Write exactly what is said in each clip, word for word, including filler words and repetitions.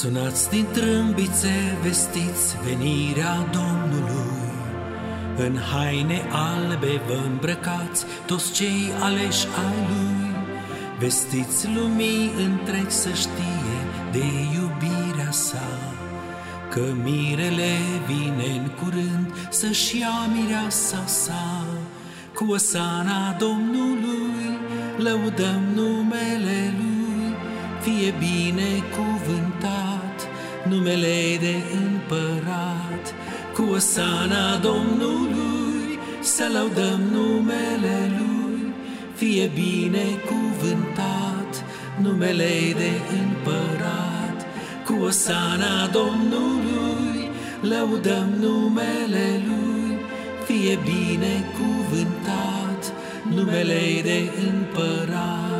Sunați din trâmbițe, vestiți venirea Domnului. În haine albe vă îmbrăcați, toți cei aleși ai Lui. Vestiți lumii întregi să știe de iubirea sa, că mirele vine în curând să-și ia mireasa sa. Cu osana Domnului lăudăm numele Lui, fie binecuvântat numele de împărat. Cu osana Domnului să lăudăm numele Lui, fie binecuvântat numele de împărat. Cu osana Domnului lăudăm numele Lui, fie binecuvântat numele de împărat.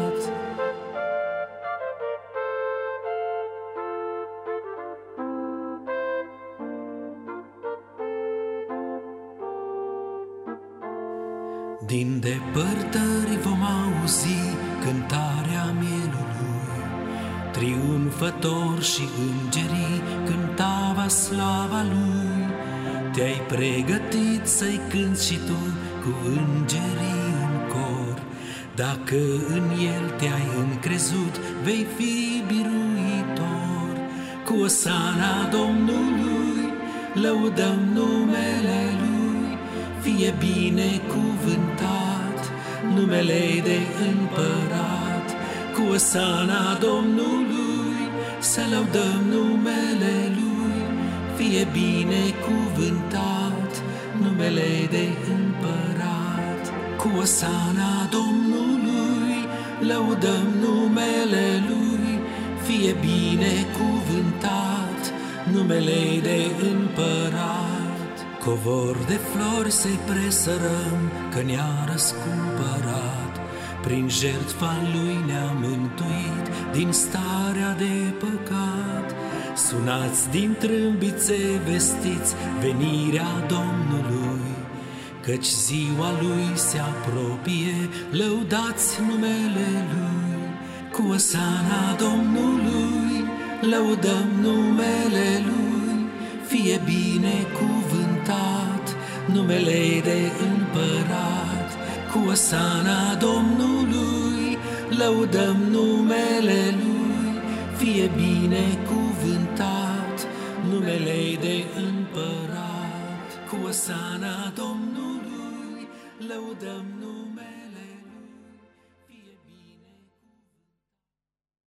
Din depărtări vom auzi cântarea mielului, triumfător și îngerii cântava slava Lui. Te-ai pregătit să-i cânți și tu cu îngerii în cor, dacă în El te-ai încrezut, vei fi biruitor. Cu osana Domnului lăudăm numele Lui, fie binecuvântat numele de împărat. Cu osana Domnului să lăudăm numele Lui, fie binecuvântat numele de împărat. Cu osana Domnului lăudăm numele Lui, fie binecuvântat numele de împărat. Covor de flori să-i presărăm, că ne-a răscumpărat. Prin jertfa Lui ne-a mântuit din starea de păcat. Sunați din trâmbițe, vestiți venirea Domnului, căci ziua Lui se apropie, lăudați numele Lui. Cu osana Domnului lăudăm numele Lui, fie binecuvântat numele de împărat. Cu osana Domnului lăudăm numele Lui, fie binecuvântat numele de împărat. Cu osana Domnului lăudăm numele